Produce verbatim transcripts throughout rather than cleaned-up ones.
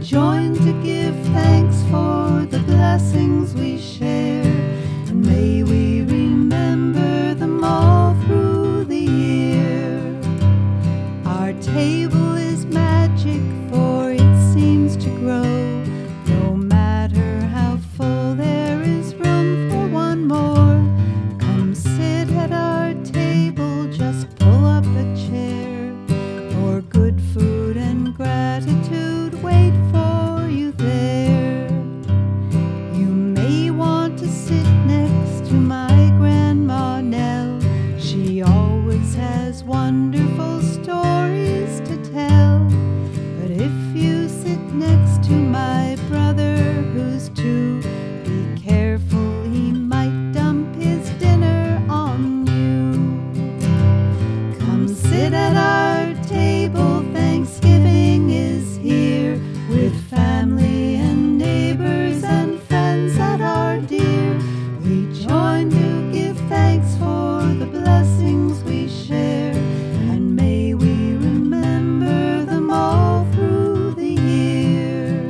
join to give thanks for the blessings we share, and may we remember them all through the year. Our table is magic, for it seems to grow. No matter how full, there is room for one more. Come sit at our table, just pull up a chair. For good food and gratitude wait for you there. You may want to sit next to my Grandma Nell. She always has wonderful stories to tell. But if you sit next to my brother, who's two, be careful, he might dump his dinner on you. Come sit at our table, Thanksgiving is here, with family and neighbors and friends that are dear. We join to give thanks for the blessings we share, and may we remember them all through the year.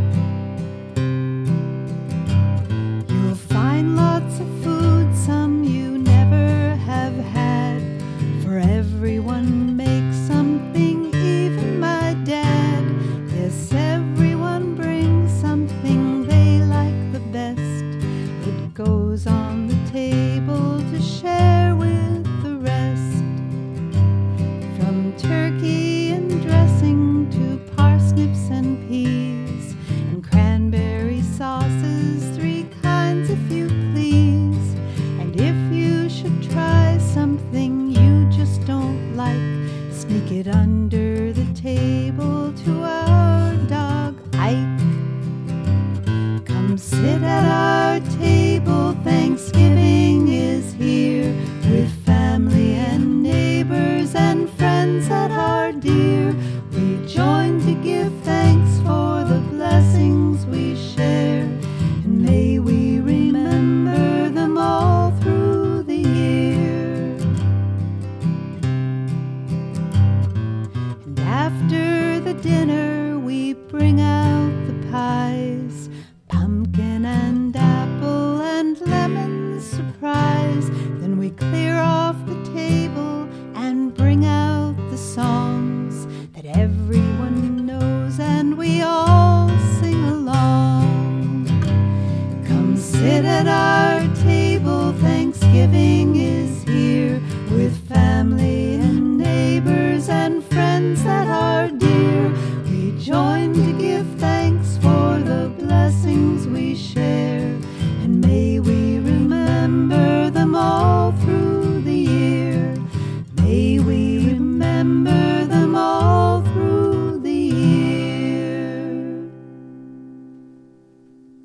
You'll find lots of food, some you never have had, for everyone makes something, even my dad. Yes, everyone brings something they like the best. It goes on the table to share with the rest. From turkey and dressing to parsnips and peas, and cranberry sauces, three kinds if you please. And if you should try something you just don't like, sneak it under the table to our dog Ike. Come sit at our table, Thanksgiving is here, with family and neighbors and friends that are dear. We join to give thanks